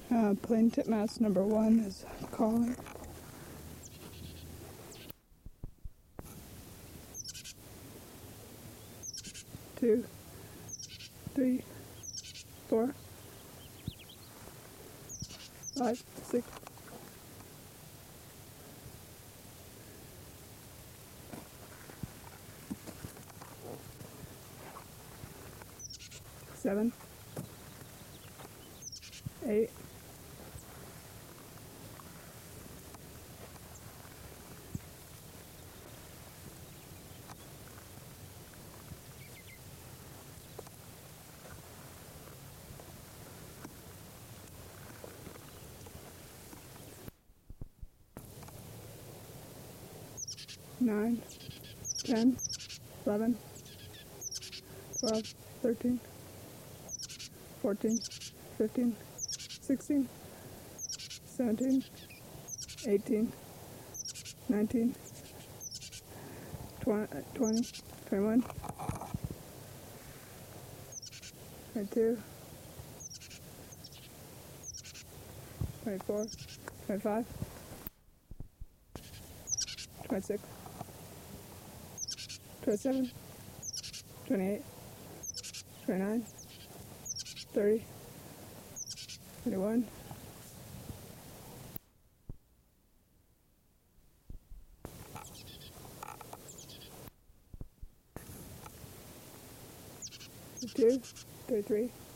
Plane titmouse number 1 is calling. 2, 3, 4, 5, 6, 7, 8, 9, 10, 11, 12, 13, 14, 15, 16, 17, 18, 19, 20, 21, 22, 24, 25, 26, 27, 28, 29, 30, 31, 32, 33,